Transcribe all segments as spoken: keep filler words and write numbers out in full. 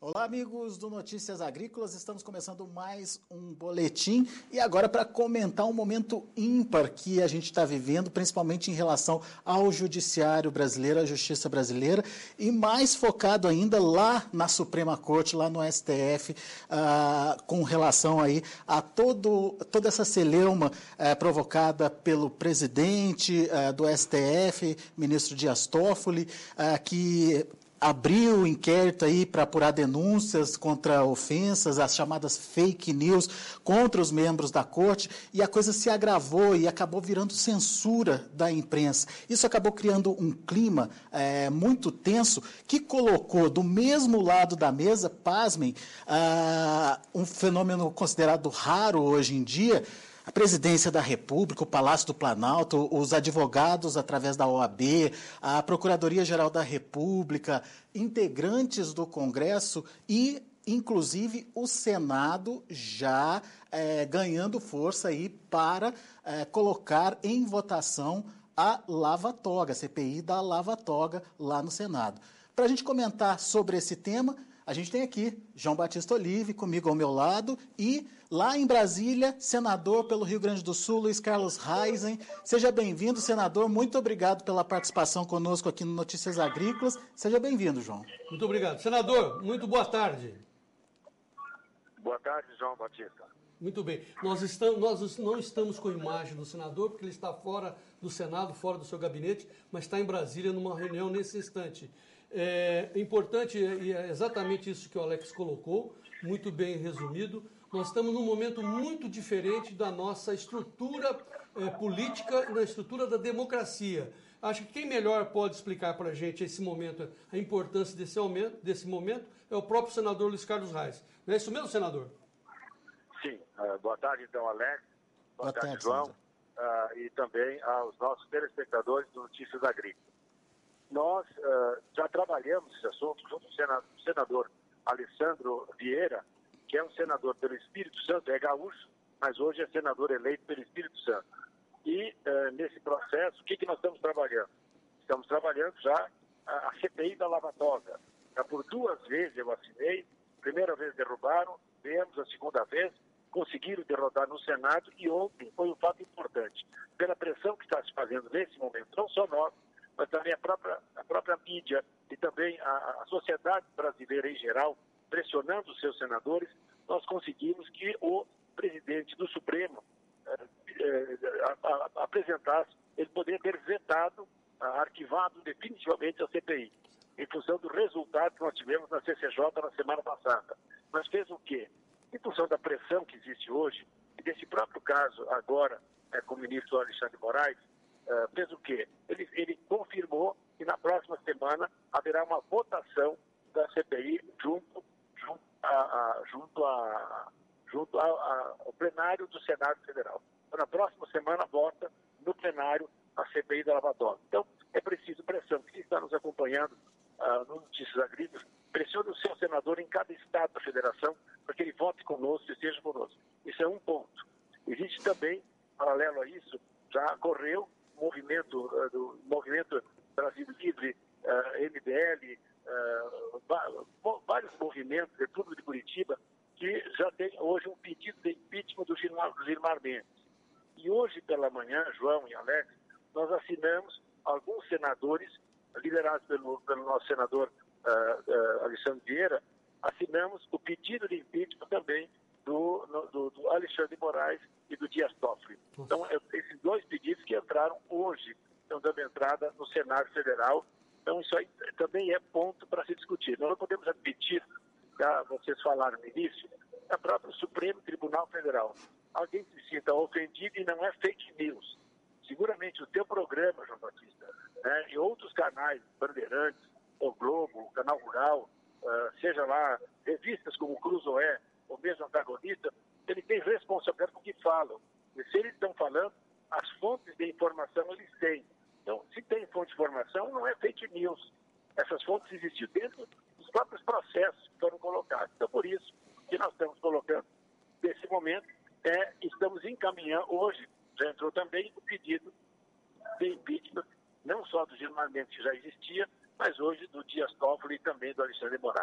Olá, amigos do Notícias Agrícolas, estamos começando mais um boletim e agora para comentar um momento ímpar que a gente está vivendo, principalmente em relação ao judiciário brasileiro, à justiça brasileira, e mais focado ainda lá na Suprema Corte, lá no S T F, ah, com relação aí a todo, toda essa celeuma eh, provocada pelo presidente eh, do S T F, ministro Dias Toffoli, ah, que abriu o inquérito aí para apurar denúncias contra ofensas, as chamadas fake news contra os membros da corte, e a coisa se agravou e acabou virando censura da imprensa. Isso acabou criando um clima é, muito tenso que colocou do mesmo lado da mesa, pasmem, ah, um fenômeno considerado raro hoje em dia, a Presidência da República, o Palácio do Planalto, os advogados através da O A B, a Procuradoria-Geral da República, integrantes do Congresso e, inclusive, o Senado já é, ganhando força aí para é, colocar em votação a Lava Toga, a C P I da Lava Toga lá no Senado. Para a gente comentar sobre esse tema, a gente tem aqui João Batista Olive, comigo ao meu lado, e lá em Brasília, senador pelo Rio Grande do Sul, Luiz Carlos Reisen. Seja bem-vindo, senador. Muito obrigado pela participação conosco aqui no Notícias Agrícolas. Seja bem-vindo, João. Muito obrigado. Senador, muito boa tarde. Boa tarde, João Batista. Muito bem. Nós, estamos, nós não estamos com a imagem do senador, porque ele está fora do Senado, fora do seu gabinete, mas está em Brasília numa reunião nesse instante. É importante, e é exatamente isso que o Alex colocou, muito bem resumido. Nós estamos num momento muito diferente da nossa estrutura é, política e da estrutura da democracia. Acho que quem melhor pode explicar para a gente esse momento, a importância desse momento, desse momento, é o próprio senador Luiz Carlos Reis. Não é isso mesmo, senador? Sim. Uh, boa tarde, então, Alex. Boa, boa tarde, tarde, João. Uh, e também aos nossos telespectadores do Notícias Agrícolas. Nós uh, já trabalhamos esse assunto junto com o senador Alessandro Vieira, que é um senador pelo Espírito Santo, é gaúcho, mas hoje é senador eleito pelo Espírito Santo. E uh, nesse processo, o que, que nós estamos trabalhando? Estamos trabalhando já a, a C P I da Lava Toga. Já por duas vezes eu assinei, primeira vez derrubaram, viemos a segunda vez, conseguiram derrotar no Senado e ontem foi um fato importante. Pela pressão que está se fazendo nesse momento, não só nós, mas também a própria, a própria mídia e também a, a sociedade brasileira em geral, pressionando os seus senadores, nós conseguimos que o presidente do Supremo eh, eh, a, a, apresentasse, ele poderia ter vetado, a, arquivado definitivamente a C P I, em função do resultado que nós tivemos na C C J na semana passada. Mas fez o quê? Em função da pressão que existe hoje, e desse próprio caso agora é, com o ministro Alexandre de Moraes, Uh, fez o quê? Ele, ele confirmou que na próxima semana haverá uma votação da C P I junto, junto, a, a, junto, a, junto a, a, ao plenário do Senado Federal. Então, na próxima semana vota no plenário a C P I da Lava Toga. Então, é preciso pressão. Quem está nos acompanhando uh, no Notícias Agrícolas, pressione o seu senador em cada estado da federação para que ele vote conosco e esteja conosco. Isso é um ponto. Existe também, paralelo a isso, já correu movimento uh, do movimento Brasil Livre, uh, M B L, uh, vários movimentos, República de Curitiba, que já tem hoje um pedido de impeachment do Gilmar, do Gilmar Mendes. E hoje pela manhã, João e Alex, nós assinamos alguns senadores, liderados pelo, pelo nosso senador uh, uh, Alessandro Vieira, assinamos o pedido de impeachment também do, no, do, do Alexandre de Moraes e do Dias Toffoli. Então, esses dois pedidos que entraram hoje, estão dando entrada no Senado Federal. Então, isso aí também é ponto para se discutir. Nós não podemos admitir, já vocês falaram no início, a própria Supremo Tribunal Federal. Alguém se sinta ofendido e não é fake news. Seguramente o teu programa, João Batista, né, e outros canais, Bandeirantes, o Globo, o Canal Rural, uh, seja lá, revistas como o Cruzoé, ou mesmo Antagonista, ele tem responsabilidade com o que falam. E se eles estão falando, as fontes de informação eles têm. Então, se tem fonte de informação, não é fake news. Essas fontes existiam dentro dos próprios processos que foram colocados. Então, por isso que nós estamos colocando, nesse momento, é, estamos encaminhando, hoje já entrou também o pedido de impeachment, não só do Gilmar Mendes, que já existia, mas hoje do Dias Toffoli e também do Alexandre de Moraes.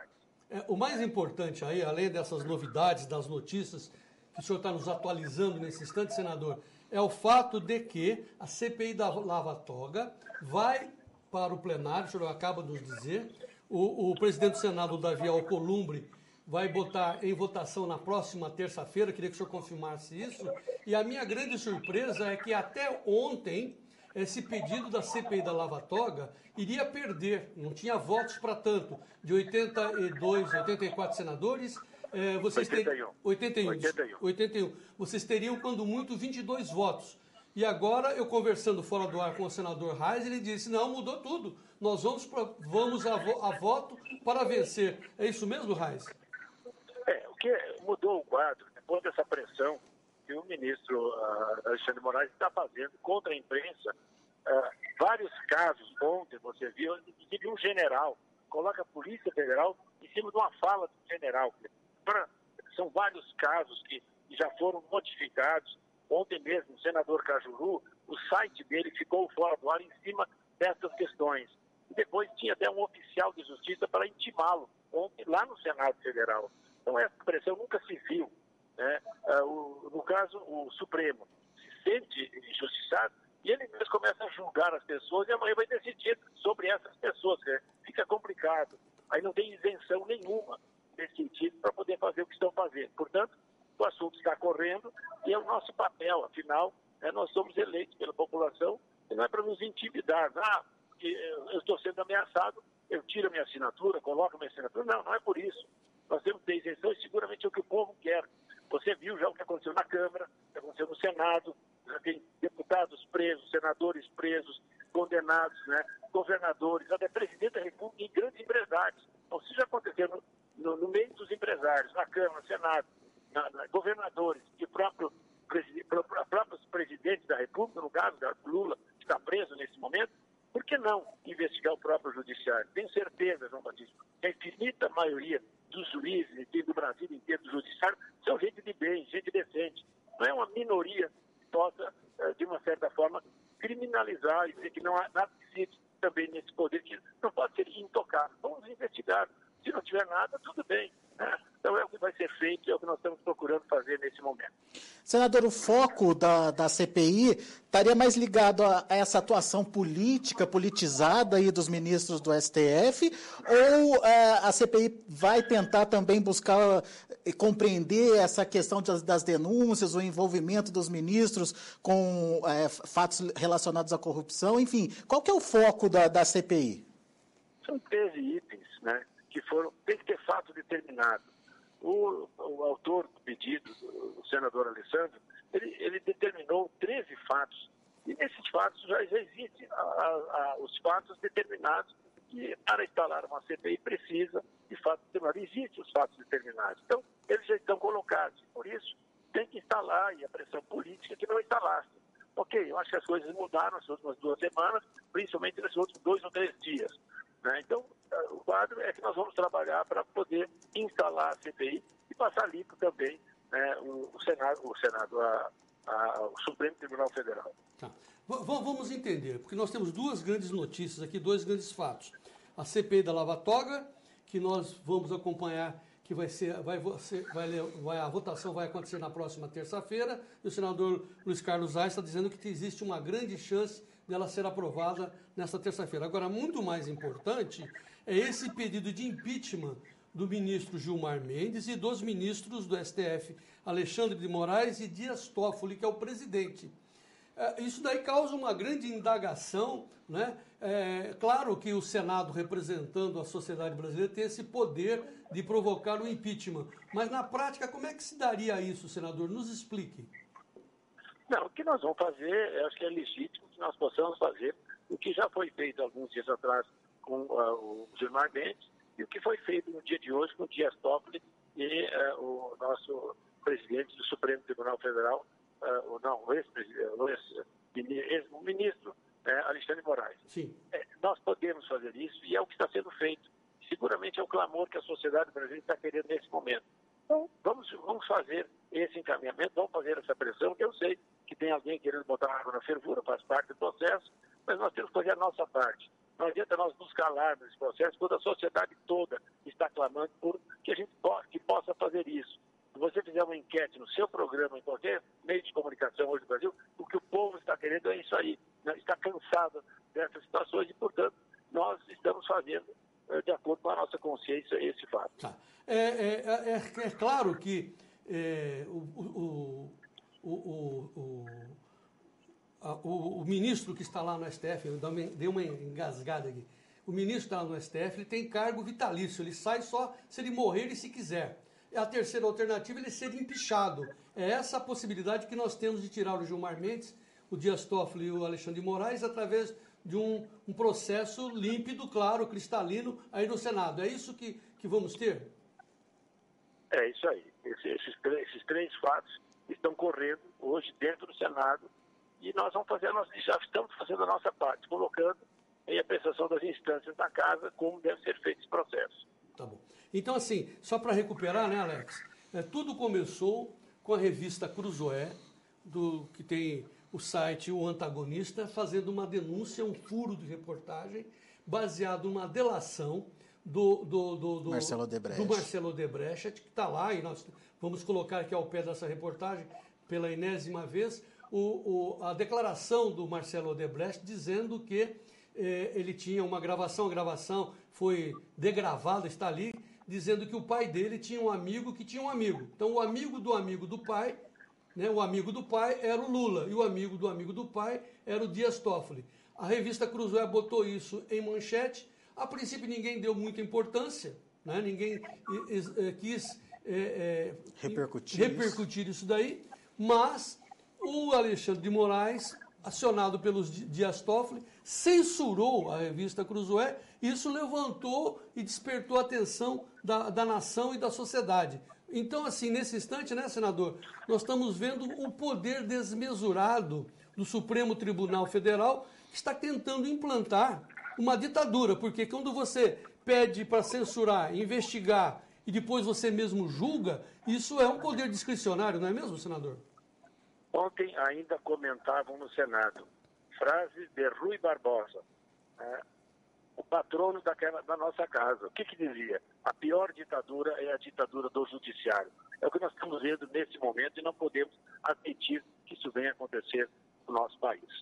É, o mais importante aí, além dessas novidades, das notícias que o senhor está nos atualizando nesse instante, senador, é o fato de que a C P I da Lava Toga vai para o plenário, o senhor acaba de nos dizer, o, o presidente do Senado, Davi Alcolumbre, vai botar em votação na próxima terça-feira, queria que o senhor confirmasse isso, e a minha grande surpresa é que até ontem esse pedido da C P I da Lava Toga iria perder, não tinha votos para tanto, de oitenta e dois, oitenta e quatro senadores, eh, vocês oitenta e um. teriam, oitenta e um, oitenta e um. oitenta e um, vocês teriam, quando muito, vinte e dois votos. E agora, eu conversando fora do ar com o senador Reis, ele disse, não, mudou tudo, nós vamos, pra, vamos a, vo, a voto para vencer. É isso mesmo, Reis? É, o que mudou o quadro, depois dessa pressão que o ministro uh, Alexandre de Moraes está fazendo contra a imprensa, uh, vários casos, ontem você viu, inclusive um general, coloca a Polícia Federal em cima de uma fala do general. Pra, são vários casos que já foram notificados. Ontem mesmo, o senador Cajuru, o site dele ficou fora do ar em cima dessas questões. E depois tinha até um oficial de justiça para intimá-lo, ontem lá no Senado Federal. Então essa pressão nunca se viu. Né? Uh, o, no caso, o Supremo se sente injustiçado e ele mesmo começa a julgar as pessoas e amanhã vai decidir sobre essas pessoas. Né? Fica complicado. Aí não tem isenção nenhuma nesse sentido para poder fazer o que estão fazendo. Portanto, o assunto está correndo e é o nosso papel. Afinal, né, nós somos eleitos pela população e não é para nos intimidar. Ah, eu estou sendo ameaçado, eu tiro a minha assinatura, coloco a minha assinatura. Não, não é por isso. Nós temos que ter isenção e seguramente é o que o povo quer. Você viu já o que aconteceu na Câmara, o que aconteceu no Senado, já tem deputados presos, senadores presos, condenados, né, governadores, até presidente da República e grandes empresários. Então, se já aconteceu no, no, no meio dos empresários, na Câmara, no Senado, na, na, governadores e próprio, próprios presidentes da República, no caso da Lula, que está preso nesse momento, por que não investigar o próprio judiciário? Tenho certeza, João Batista, que a infinita maioria dos juízes e do Brasil inteiro, do judiciário, são gente de bem, gente decente. Não é uma minoria que possa, de uma certa forma, criminalizar e dizer que não há nada que existe também nesse poder, que não pode ser intocável. Vamos investigar. Se não tiver nada, tudo bem. Né? Então é o que vai ser feito, é o que nós estamos procurando fazer nesse momento. Senador, o foco da, da C P I estaria mais ligado a, a essa atuação política, politizada aí dos ministros do S T F, ou é, a C P I vai tentar também buscar e compreender essa questão das, das denúncias, o envolvimento dos ministros com é, fatos relacionados à corrupção, enfim, qual que é o foco da, da C P I? São treze itens, né, que foram, tem que ter fato determinado. O, o autor do pedido, o senador Alessandro, ele, ele determinou treze fatos. E nesses fatos já, já existem a, a, os fatos determinados que para instalar uma C P I precisa de fatos determinados. Existem os fatos determinados. Então, eles já estão colocados. Por isso, tem que instalar, e a pressão política que não instalasse. Ok, eu acho que as coisas mudaram nas últimas duas semanas, principalmente nesses outros dois ou três dias. Né? Então, o quadro é que nós vamos trabalhar para poder instalar a C P I e passar limpo também, né, o, o Senado, o, Senado a, a, o Supremo Tribunal Federal. Tá. V- vamos entender, porque nós temos duas grandes notícias aqui, dois grandes fatos. A C P I da Lava Toga, que nós vamos acompanhar, que vai ser, vai, vai, vai, a votação vai acontecer na próxima terça-feira, e o senador Luiz Carlos Reis está dizendo que existe uma grande chance dela ser aprovada nesta terça-feira. Agora, muito mais importante é esse pedido de impeachment do ministro Gilmar Mendes e dos ministros do S T F, Alexandre de Moraes e Dias Toffoli, que é o presidente. É, isso daí causa uma grande indagação, né? É, claro que o Senado, representando a sociedade brasileira, tem esse poder de provocar o impeachment. Mas, na prática, como é que se daria isso, senador? Nos explique. Não, o que nós vamos fazer, eu acho que é legítimo que nós possamos fazer o que já foi feito alguns dias atrás com uh, o Gilmar Mendes e o que foi feito no dia de hoje com o Dias Toffoli e uh, o nosso presidente do Supremo Tribunal Federal, uh, o, não, o ex-ministro uh, Alexandre de Moraes. Sim. É, nós podemos fazer isso e é o que está sendo feito. Seguramente é o clamor que a sociedade brasileira está querendo nesse momento. Então, vamos, vamos fazer esse encaminhamento, vamos fazer essa pressão, que eu sei que tem alguém querendo botar água na fervura, faz parte do processo, mas nós temos que fazer a nossa parte. Não adianta nós nos calarmos nesse processo, quando a sociedade toda está clamando por que a gente po que possa fazer isso. Se você fizer uma enquete no seu programa, em qualquer meio de comunicação hoje no Brasil, o que o povo está querendo é isso aí, né? Está cansado dessas situações e, portanto, nós estamos fazendo, de acordo com a nossa consciência, esse fato. Tá. É, é, é, é claro que é, o, o, o, o, o, o, o ministro que está lá no S T F, eu dei uma engasgada aqui, o ministro que está lá no S T F, ele tem cargo vitalício, ele sai só se ele morrer e se quiser. A terceira alternativa é ele ser empichado. É essa a possibilidade que nós temos de tirar o Gilmar Mendes, o Dias Toffoli e o Alexandre de Moraes através de um, um processo límpido, claro, cristalino, aí no Senado. É isso que, que vamos ter? É isso aí. Esse, esses, três, esses três fatos estão correndo hoje dentro do Senado e nós vamos fazer, nós já estamos fazendo a nossa parte, colocando em apreciação das instâncias da casa como deve ser feito esse processo. Tá bom. Então, assim, só para recuperar, né, Alex? É, tudo começou com a revista Cruzoé, do, que tem o site O Antagonista, fazendo uma denúncia, um furo de reportagem, baseado numa delação do, do, do, do, Marcelo Odebrecht. do Marcelo Odebrecht, que está lá, e nós vamos colocar aqui ao pé dessa reportagem, pela enésima vez, o, o, a declaração do Marcelo Odebrecht dizendo que eh, ele tinha uma gravação, a gravação foi degravada, está ali, dizendo que o pai dele tinha um amigo que tinha um amigo. Então, o amigo do amigo do pai, né, o amigo do pai era o Lula, e o amigo do amigo do pai era o Dias Toffoli. A revista Cruzoé botou isso em manchete. A princípio, ninguém deu muita importância, né, ninguém eh, eh, quis eh, eh, repercutir, repercutir isso. isso daí, mas o Alexandre de Moraes, acionado pelos Dias Toffoli, censurou a revista Cruzoé. Isso levantou e despertou a atenção da, da nação e da sociedade. Então, assim, nesse instante, né, senador, nós estamos vendo o poder desmesurado do Supremo Tribunal Federal, que está tentando implantar uma ditadura, porque quando você pede para censurar, investigar e depois você mesmo julga, isso é um poder discricionário, não é mesmo, senador? Ontem ainda comentavam no Senado frases de Rui Barbosa, né, o patrono daquela, da nossa casa. O que que dizia? A pior ditadura é a ditadura do judiciário. É o que nós estamos vendo nesse momento e não podemos admitir que isso venha acontecer no nosso país.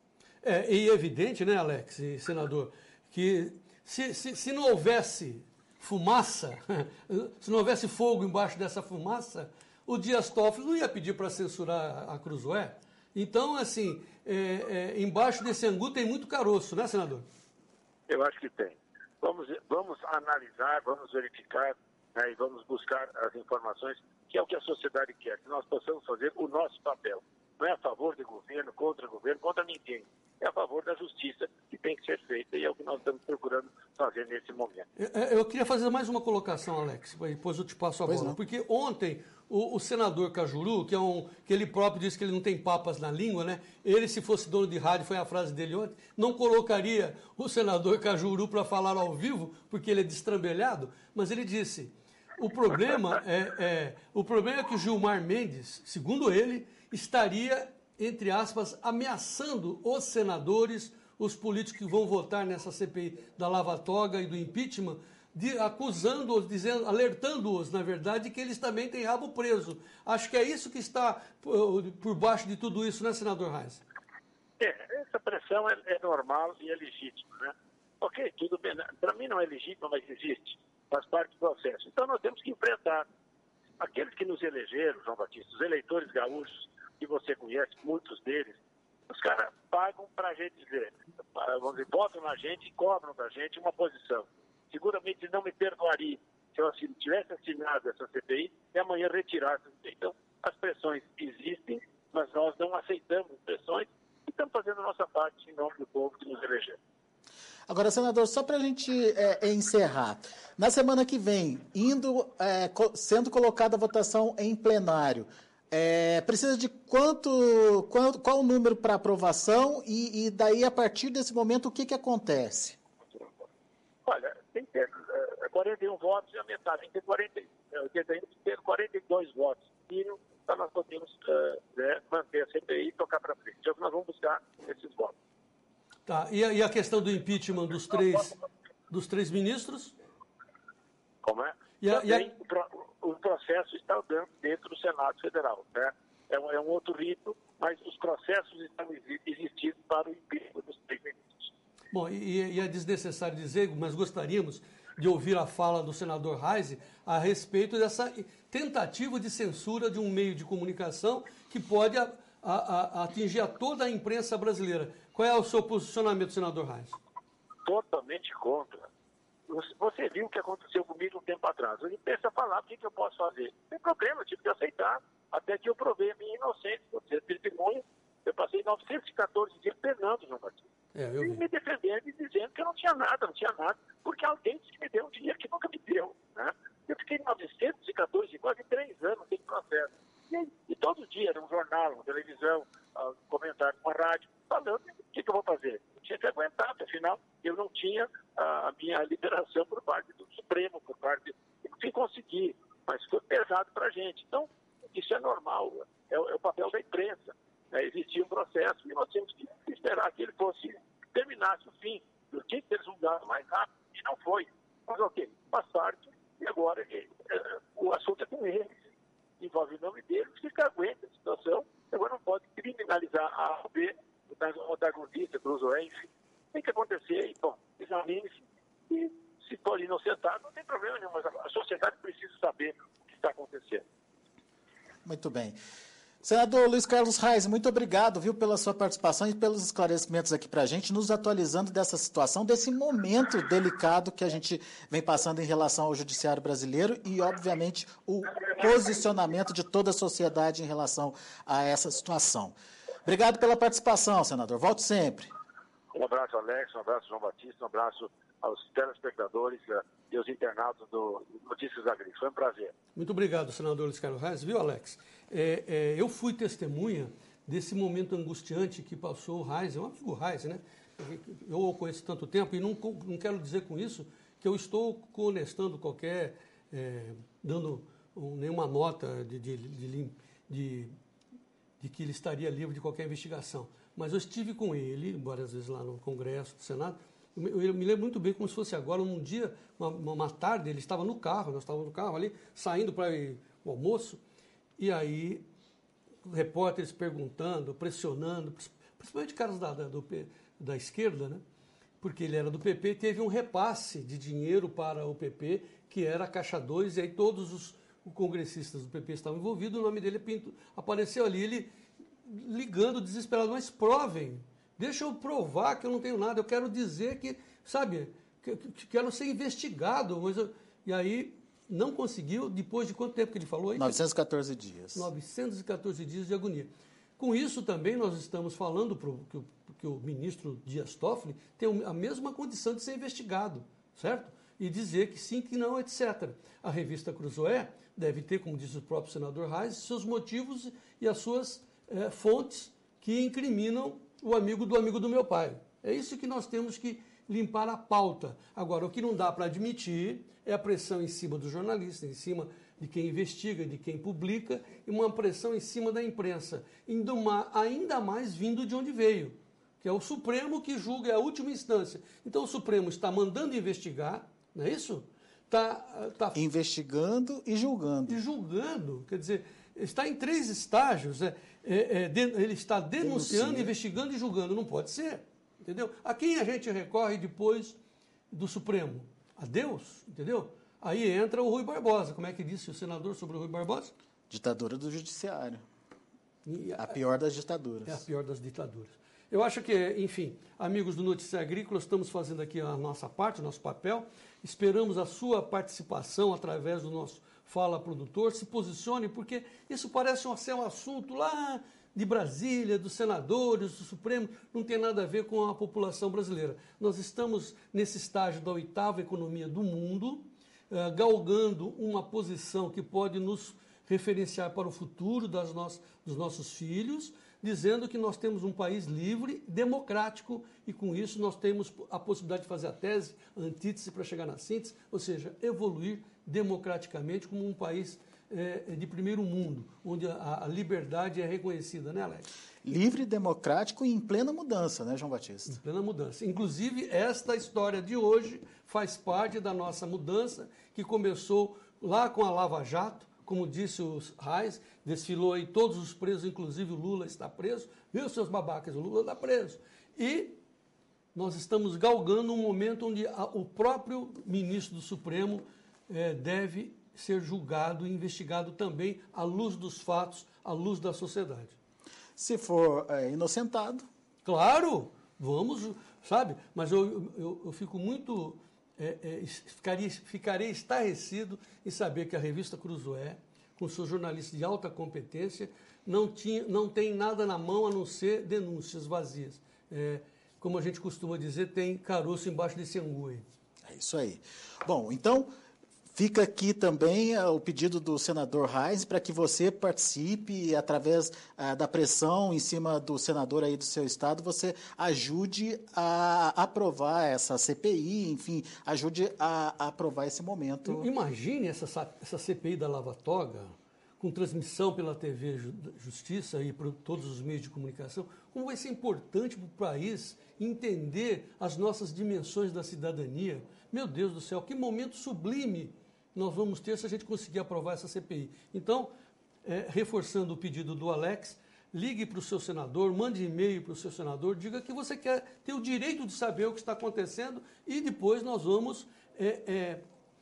É, e é evidente, né, Alex e senador, que se, se, se não houvesse fumaça, se não houvesse fogo embaixo dessa fumaça, o Dias Toffoli não ia pedir para censurar a Cruzoé. Então, assim, é, é, embaixo desse angu tem muito caroço, né, senador? Eu acho que tem. Vamos, vamos analisar, vamos verificar, né, e vamos buscar as informações, que é o que a sociedade quer, que nós possamos fazer o nosso papel. Não é a favor de governo, contra governo, contra ninguém. É a favor da justiça que tem que ser feita e é o que nós estamos procurando fazer nesse momento. Eu, eu queria fazer mais uma colocação, Alex, depois eu te passo a pois bola. Não. Porque ontem o, o senador Cajuru, que, é um, que ele próprio disse que ele não tem papas na língua, né? Ele, se fosse dono de rádio, foi a frase dele ontem, não colocaria o senador Cajuru para falar ao vivo, porque ele é destrambelhado, mas ele disse, o problema é, é, o problema é que o Gilmar Mendes, segundo ele, estaria, entre aspas, ameaçando os senadores, os políticos que vão votar nessa C P I da Lava Toga e do impeachment, de, acusando-os, dizendo, alertando-os, na verdade, que eles também têm rabo preso. Acho que é isso que está por, por baixo de tudo isso, né, senador Reis? É, essa pressão é, é normal e é legítima, né? Ok, tudo bem. Para mim não é legítima, mas existe. Faz parte do processo. Então nós temos que enfrentar. Aqueles que nos elegeram, João Batista, os eleitores gaúchos, que você conhece, muitos deles, os caras pagam para a gente dizer, vamos dizer, votam na gente e cobram da gente uma posição. Seguramente não me perdoaria se eu assim, tivesse assinado essa C P I e amanhã retirasse. Então, as pressões existem, mas nós não aceitamos pressões e estamos fazendo a nossa parte em nome do povo que nos elegeu. Agora, senador, só para a gente é, encerrar, na semana que vem, indo, é, co sendo colocada a votação em plenário, é, precisa de quanto, qual, qual o número para aprovação e, e daí, a partir desse momento, o que, que acontece? Olha, tem que ter uh, quarenta e um votos e a metade, tem que ter quarenta, oitenta e um, tem que ter quarenta e dois votos para nós podermos uh, né, manter a C P I e tocar para frente. É o que nós vamos buscar esses votos. Tá. E a, e a questão do impeachment dos três, dos três ministros? Como é? E a, e a... O processo está dentro do Senado Federal, né? É um, é um outro rito, mas os processos estão existindo para o impeachment dos três ministros. Bom, e, e é desnecessário dizer, mas gostaríamos de ouvir a fala do senador Reis a respeito dessa tentativa de censura de um meio de comunicação que pode a, a, a atingir a toda a imprensa brasileira. Qual é o seu posicionamento, senador Reis? Totalmente contra. Você viu o que aconteceu comigo um tempo atrás. Eu penso a falar, o que, que eu posso fazer? Não tem problema, eu tive que aceitar, até que eu provei a minha inocência. Você testemunha, eu passei novecentos e quatorze dias penando, João Batista. É, eu e vi. me defendendo e dizendo que eu não tinha nada, não tinha nada, porque alguém disse que me deu um dinheiro que nunca me deu. Né? Eu fiquei novecentos e quatorze, quase três anos sem processo. E, e todo dia era um jornal, uma televisão, um comentário, uma rádio, falando o que, que eu vou fazer. Eu tinha que aguentar, afinal, eu não tinha a, a minha liberação por parte do Supremo, por parte... Enfim, consegui, mas foi pesado para a gente. Então, isso é normal, é, é o papel da imprensa. Né? Existia um processo e nós tínhamos que esperar que ele fosse, terminasse o fim. Eu tinha que ter julgado mais rápido, e não foi. Mas ok, faz parte, e agora é, é, o assunto é com eles. Envolve o nome deles, fica aguenta a situação. Agora não pode criminalizar a A ou B, o antagonista, Cruzoé, enfim. Tem que acontecer, e, bom, examine-se, e se for inocentado, não tem problema nenhum, mas a sociedade precisa saber o que está acontecendo. Muito bem. Senador Luiz Carlos Reis, muito obrigado, viu, pela sua participação e pelos esclarecimentos aqui para a gente, nos atualizando dessa situação, desse momento delicado que a gente vem passando em relação ao judiciário brasileiro e, obviamente, o posicionamento de toda a sociedade em relação a essa situação. Obrigado pela participação, senador. Volte sempre. Um abraço, Alex, um abraço, João Batista, um abraço aos telespectadores e aos internautas do Notícias Agrícolas. Foi um prazer. Muito obrigado, senador Luiz Carlos Reis. Viu, Alex? É, é, eu fui testemunha desse momento angustiante que passou o Reis, é um amigo Reis, né? Eu o conheço tanto tempo e não, não quero dizer com isso que eu estou conestando qualquer, é, dando um, nenhuma nota de, de, de, de, de que ele estaria livre de qualquer investigação. Mas eu estive com ele várias vezes lá no Congresso, no Senado. Eu, eu me lembro muito bem como se fosse agora, um dia, uma, uma tarde, ele estava no carro, nós estávamos no carro ali, saindo para o almoço, e aí repórteres perguntando, pressionando, principalmente caras da, da, do, da esquerda, né? Porque ele era do P P, teve um repasse de dinheiro para o P P, que era a Caixa dois, e aí todos os, os congressistas do P P estavam envolvidos, o nome dele Pinto, apareceu ali, ele ligando desesperado, mas provem, deixa eu provar que eu não tenho nada, eu quero dizer que, sabe, que, que quero ser investigado, mas eu, e aí não conseguiu, depois de quanto tempo que ele falou aí? novecentos e quatorze dias. novecentos e quatorze dias de agonia. Com isso também nós estamos falando pro, que, o, que o ministro Dias Toffoli tem a mesma condição de ser investigado, certo? E dizer que sim, que não, etcétera. A revista Cruzoé deve ter, como diz o próprio senador Reis, seus motivos e as suas é, fontes que incriminam o amigo do amigo do meu pai. É isso que nós temos que limpar a pauta. Agora, o que não dá para admitir é a pressão em cima do jornalista, em cima de quem investiga, de quem publica, e uma pressão em cima da imprensa, ainda mais vindo de onde veio, que é o Supremo que julga, é a última instância. Então, o Supremo está mandando investigar, não é isso? Está, está investigando e julgando. E julgando, quer dizer, está em três estágios. É, é, é, de, ele está denunciando, Denuncia. investigando e julgando. Não pode ser, entendeu? A quem a gente recorre depois do Supremo? A Deus, entendeu? Aí entra o Rui Barbosa. Como é que disse o senador sobre o Rui Barbosa? Ditadura do judiciário. E a, a pior das ditaduras. É a pior das ditaduras. Eu acho que, enfim, amigos do Notícia Agrícola, estamos fazendo aqui a nossa parte, o nosso papel. Esperamos a sua participação através do nosso Fala Produtor. Se posicione, porque isso parece ser um assunto lá de Brasília, dos senadores, do Supremo, não tem nada a ver com a população brasileira. Nós estamos nesse estágio da oitava economia do mundo, uh, galgando uma posição que pode nos referenciar para o futuro das no- dos nossos filhos, dizendo que nós temos um país livre, democrático, e com isso nós temos a possibilidade de fazer a tese, a antítese para chegar na síntese, ou seja, evoluir democraticamente como um país é, de primeiro mundo, onde a, a liberdade é reconhecida, né, Alex? livre, democrático e em plena mudança, né, João Batista? Em plena mudança. Inclusive, esta história de hoje faz parte da nossa mudança, que começou lá com a Lava Jato, como disse o Reis, desfilou aí todos os presos, inclusive o Lula está preso. Viu, seus babacas, o Lula está preso. E nós estamos galgando um momento onde a, o próprio ministro do Supremo eh, deve ser julgado e investigado também à luz dos fatos, à luz da sociedade. Se for é, inocentado... Claro, vamos, sabe? Mas eu, eu, eu fico muito... É, é, ficaria, ficarei estarrecido em saber que a revista Cruzoé, com seus jornalistas de alta competência, não, tinha, não tem nada na mão a não ser denúncias vazias. É, como a gente costuma dizer, tem caroço embaixo desse angu aí. É isso aí. Bom, então... Fica aqui também uh, o pedido do senador Reis para que você participe, através uh, da pressão em cima do senador aí do seu estado, você ajude a aprovar essa C P I, enfim, ajude a, a aprovar esse momento. Imagine essa, essa C P I da Lava Toga, com transmissão pela T V Justiça e por todos os meios de comunicação, como vai ser importante para o país entender as nossas dimensões da cidadania. Meu Deus do céu, que momento sublime nós vamos ter se a gente conseguir aprovar essa C P I. Então, é, reforçando o pedido do Alex, ligue para o seu senador, mande e-mail para o seu senador, diga que você quer ter o direito de saber o que está acontecendo e depois nós vamos é, é,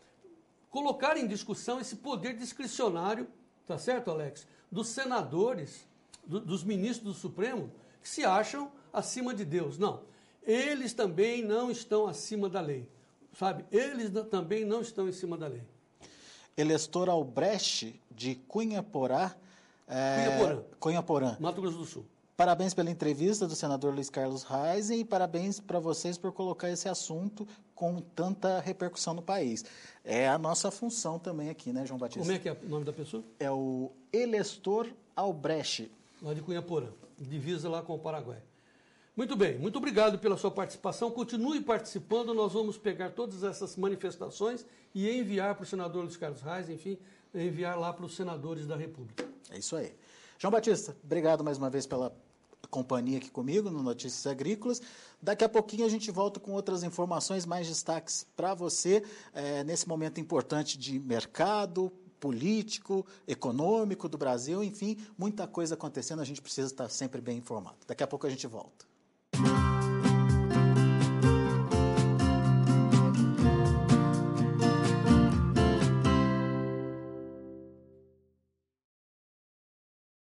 colocar em discussão esse poder discricionário, tá certo, Alex? Dos senadores, do, dos ministros do Supremo, que se acham acima de Deus. Não, eles também não estão acima da lei, sabe? Eles também não estão em cima da lei. Elestor Albrecht, de Cunhaporã, é, Cunhaporã. Cunhaporã. Mato Grosso do Sul. Parabéns pela entrevista do senador Luiz Carlos Reis e parabéns para vocês por colocar esse assunto com tanta repercussão no país. É a nossa função também aqui, né, João Batista? Como é que é o nome da pessoa? É o Elestor Albrecht. Lá de Cunhaporã, divisa lá com o Paraguai. Muito bem, muito obrigado pela sua participação. Continue participando, nós vamos pegar todas essas manifestações e enviar para o senador Luiz Carlos Reis, enfim, enviar lá para os senadores da República. É isso aí. João Batista, obrigado mais uma vez pela companhia aqui comigo no Notícias Agrícolas. Daqui a pouquinho a gente volta com outras informações, mais destaques para você, é, nesse momento importante de mercado, político, econômico do Brasil, enfim, muita coisa acontecendo, a gente precisa estar sempre bem informado. Daqui a pouco a gente volta.